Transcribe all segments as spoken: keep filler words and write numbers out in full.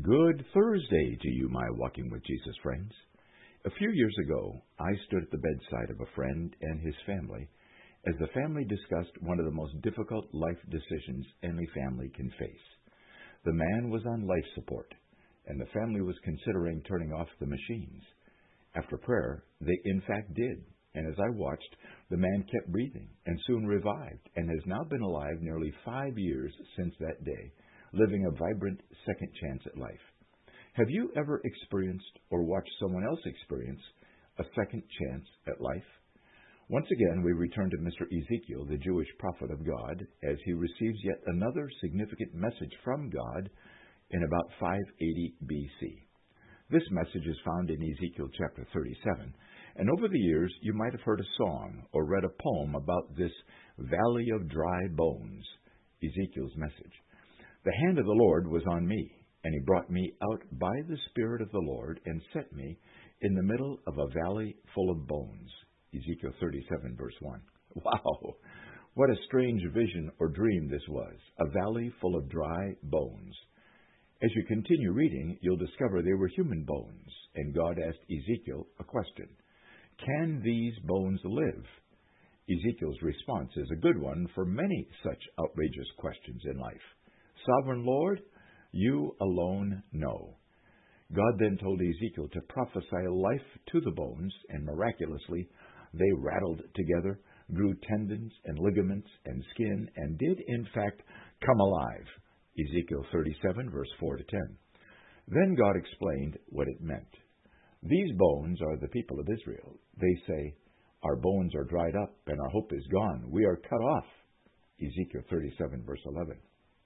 Good Thursday to you, my Walking with Jesus friends. A few years ago, I stood at the bedside of a friend and his family as the family discussed one of the most difficult life decisions any family can face. The man was on life support, and the family was considering turning off the machines. After prayer, they in fact did, and as I watched, the man kept breathing and soon revived and has now been alive nearly five years since that day, living a vibrant second chance at life. Have you ever experienced or watched someone else experience a second chance at life? Once again, we return to Mister Ezekiel, the Jewish prophet of God, as he receives yet another significant message from God in about five eighty B C. This message is found in Ezekiel chapter thirty-seven, and over the years you might have heard a song or read a poem about this valley of dry bones, Ezekiel's message. The hand of the Lord was on me, and he brought me out by the Spirit of the Lord and set me in the middle of a valley full of bones. Ezekiel thirty-seven, verse one. Wow! What a strange vision or dream this was, a valley full of dry bones. As you continue reading, you'll discover they were human bones, and God asked Ezekiel a question. Can these bones live? Ezekiel's response is a good one for many such outrageous questions in life. Sovereign Lord, you alone know. God then told Ezekiel to prophesy life to the bones, and miraculously they rattled together, grew tendons and ligaments and skin, and did in fact come alive. Ezekiel thirty-seven, verse four to ten. Then God explained what it meant. These bones are the people of Israel. They say, our bones are dried up and our hope is gone. We are cut off. Ezekiel thirty-seven, verse eleven.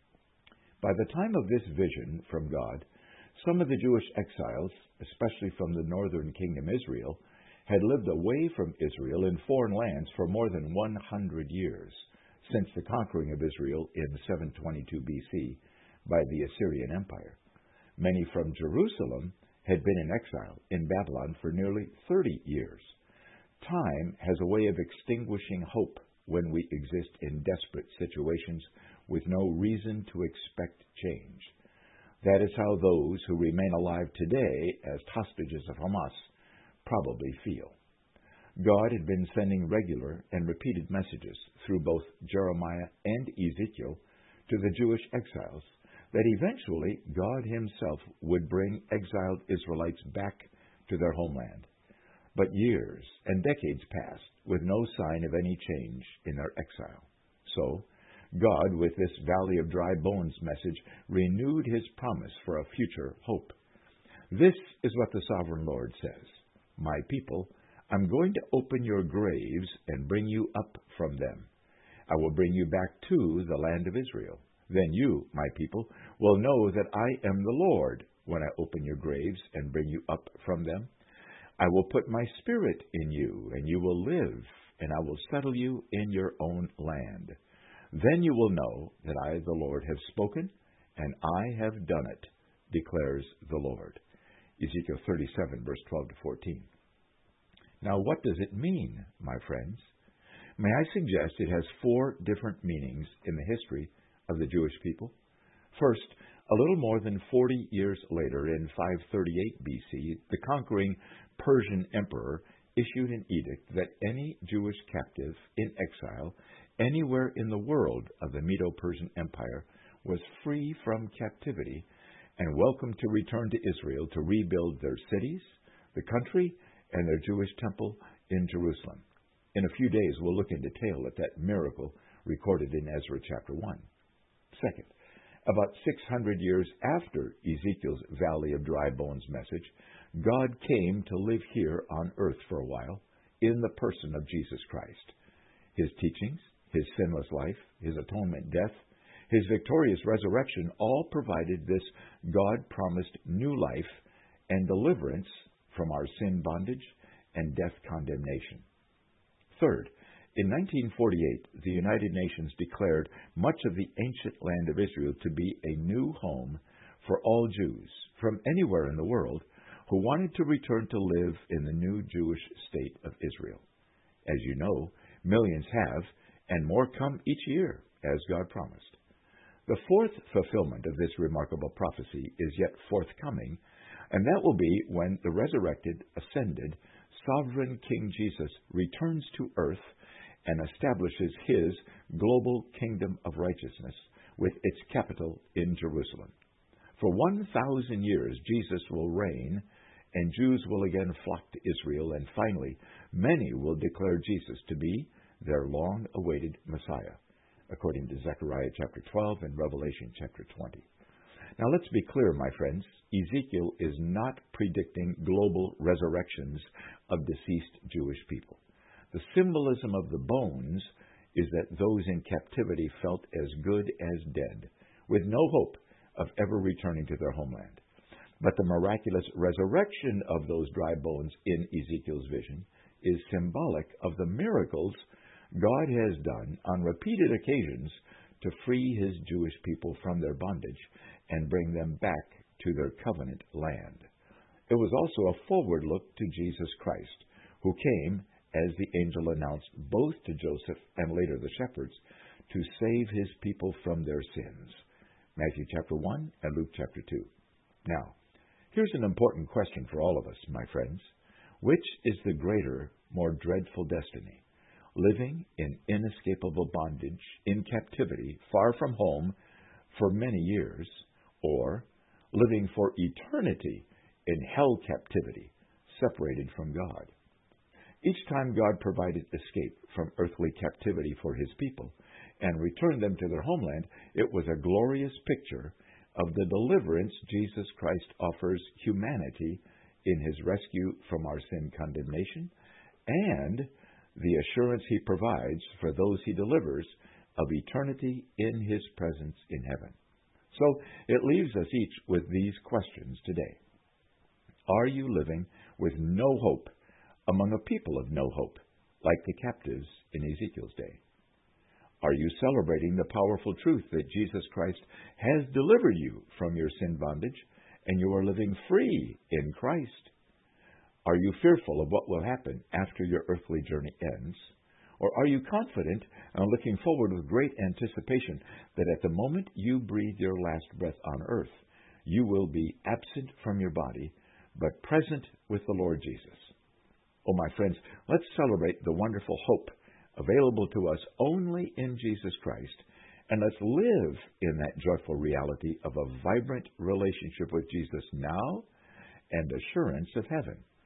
By the time of this vision from God, some of the Jewish exiles, especially from the northern kingdom Israel, had lived away from Israel in foreign lands for more than one hundred years, since the conquering of Israel in seven twenty-two B C by the Assyrian Empire. Many from Jerusalem had been in exile in Babylon for nearly thirty years. Time has a way of extinguishing hope when we exist in desperate situations with no reason to expect change. That is how those who remain alive today as hostages of Hamas probably feel. God had been sending regular and repeated messages through both Jeremiah and Ezekiel to the Jewish exiles that eventually God himself would bring exiled Israelites back to their homeland. But years and decades passed with no sign of any change in their exile. So, God, with this valley of dry bones message, renewed his promise for a future hope. This is what the Sovereign Lord says. My people, I'm going to open your graves and bring you up from them. I will bring you back to the land of Israel. Then you, my people, will know that I am the Lord when I open your graves and bring you up from them. I will put my spirit in you, and you will live, and I will settle you in your own land. Then you will know that I, the Lord, have spoken, and I have done it, declares the Lord. Ezekiel thirty-seven, verse twelve to fourteen. Now, what does it mean, my friends? May I suggest it has four different meanings in the history of the Jewish people? First, a little more than forty years later, in five thirty-eight B C, the conquering Persian emperor issued an edict that any Jewish captive in exile anywhere in the world of the Medo-Persian Empire was free from captivity and welcome to return to Israel to rebuild their cities, the country, and their Jewish temple in Jerusalem. In a few days, we'll look in detail at that miracle recorded in Ezra chapter one. Second, about six hundred years after Ezekiel's Valley of Dry Bones message, God came to live here on earth for a while in the person of Jesus Christ. His teachings, his sinless life, his atonement death, his victorious resurrection all provided this God-promised new life and deliverance from our sin bondage and death condemnation. Third, in nineteen forty-eight, the United Nations declared much of the ancient land of Israel to be a new home for all Jews from anywhere in the world who wanted to return to live in the new Jewish state of Israel. As you know, millions have, and more come each year, as God promised. The fourth fulfillment of this remarkable prophecy is yet forthcoming, and that will be when the resurrected, ascended, sovereign King Jesus returns to earth and establishes his global kingdom of righteousness with its capital in Jerusalem. For one thousand years Jesus will reign, and Jews will again flock to Israel, and finally many will declare Jesus to be their long-awaited Messiah, according to Zechariah chapter twelve and Revelation chapter twenty. Now let's be clear, my friends. Ezekiel is not predicting global resurrections of deceased Jewish people. The symbolism of the bones is that those in captivity felt as good as dead, with no hope of ever returning to their homeland. But the miraculous resurrection of those dry bones in Ezekiel's vision is symbolic of the miracles God has done on repeated occasions to free his Jewish people from their bondage and bring them back to their covenant land. It was also a forward look to Jesus Christ, who came, as the angel announced both to Joseph and later the shepherds, to save his people from their sins. Matthew chapter one and Luke chapter two. Now, here's an important question for all of us, my friends. Which is the greater, more dreadful destiny? Living in inescapable bondage, in captivity, far from home, for many years, or living for eternity in hell captivity, separated from God? Each time God provided escape from earthly captivity for his people and returned them to their homeland, it was a glorious picture of the deliverance Jesus Christ offers humanity in his rescue from our sin condemnation, and the assurance he provides for those he delivers of eternity in his presence in heaven. So it leaves us each with these questions today. Are you living with no hope among a people of no hope, like the captives in Ezekiel's day? Are you celebrating the powerful truth that Jesus Christ has delivered you from your sin bondage, and you are living free in Christ? Are you fearful of what will happen after your earthly journey ends? Or are you confident and looking forward with great anticipation that at the moment you breathe your last breath on earth, you will be absent from your body, but present with the Lord Jesus? Oh, my friends, let's celebrate the wonderful hope available to us only in Jesus Christ, and let's live in that joyful reality of a vibrant relationship with Jesus now and assurance of heaven.